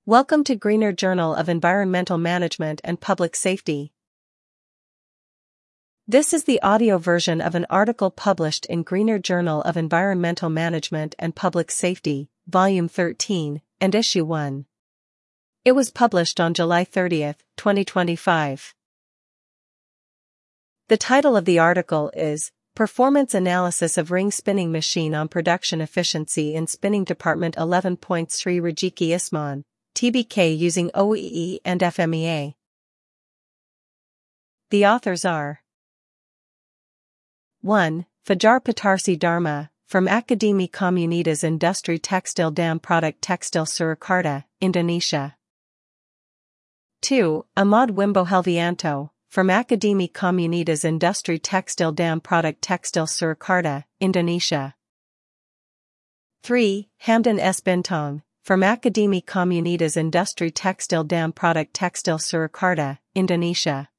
Welcome to Greener Journal of Environmental Management and Public Safety. This is the audio version of an article published in Greener Journal of Environmental Management and Public Safety, Volume 13, and Issue 1. It was published on July 30, 2025. The title of the article is Performance Analysis of Ring Spinning Machine on Production Efficiency in Spinning Department 11.3 Rajiki Isman, TBK using OEE and FMEA. The authors are 1. Fajar Patarsi Dharma, from Akademi Komunitas Industri Tekstil dan Produk Tekstil Surakarta, Indonesia. 2. Ahmad Wimbo Helvianto, from Akademi Komunitas Industri Tekstil dan Produk Tekstil Surakarta, Indonesia. 3. Hamdan S. Bintang, from Akademi Komunitas Industri Tekstil dan Produk Tekstil Surakarta, Indonesia.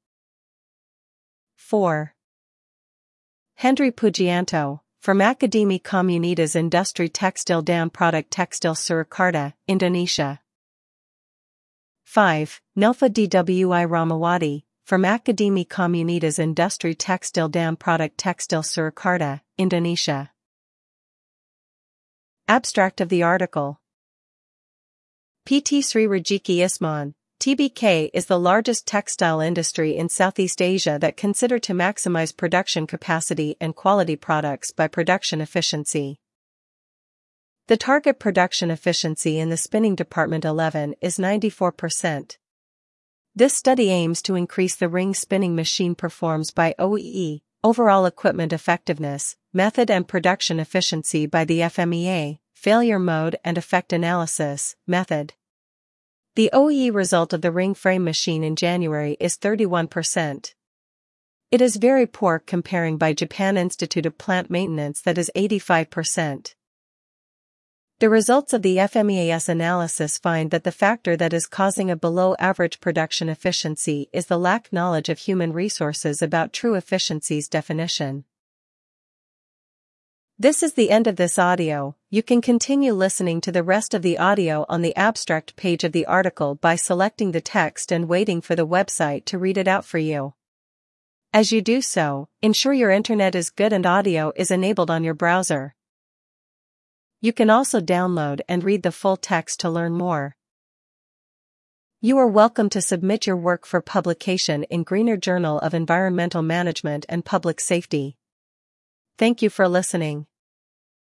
4. Hendry Pujianto, from Akademi Komunitas Industri Tekstil dan Produk Tekstil Surakarta, Indonesia. 5. Nelfa Dwi Ramawati, from Akademi Komunitas Industri Tekstil dan Produk Tekstil Surakarta, Indonesia. Abstract of the article. PT Sri Rajiki Isman, TBK is the largest textile industry in Southeast Asia that consider to maximize production capacity and quality products by production efficiency. The target production efficiency in the spinning department 11 is 94%. This study aims to increase the ring spinning machine performs by OEE, overall equipment effectiveness, method and production efficiency by the FMEA, failure mode and effect analysis, method. The OEE result of the ring frame machine in January is 31%. It is very poor comparing by Japan Institute of Plant Maintenance that is 85%. The results of the FMEA's analysis find that the factor that is causing a below-average production efficiency is the lack knowledge of human resources about true efficiency's definition. This is the end of this audio. You can continue listening to the rest of the audio on the abstract page of the article by selecting the text and waiting for the website to read it out for you. As you do so, ensure your internet is good and audio is enabled on your browser. You can also download and read the full text to learn more. You are welcome to submit your work for publication in Greener Journal of Environmental Management and Public Safety. Thank you for listening.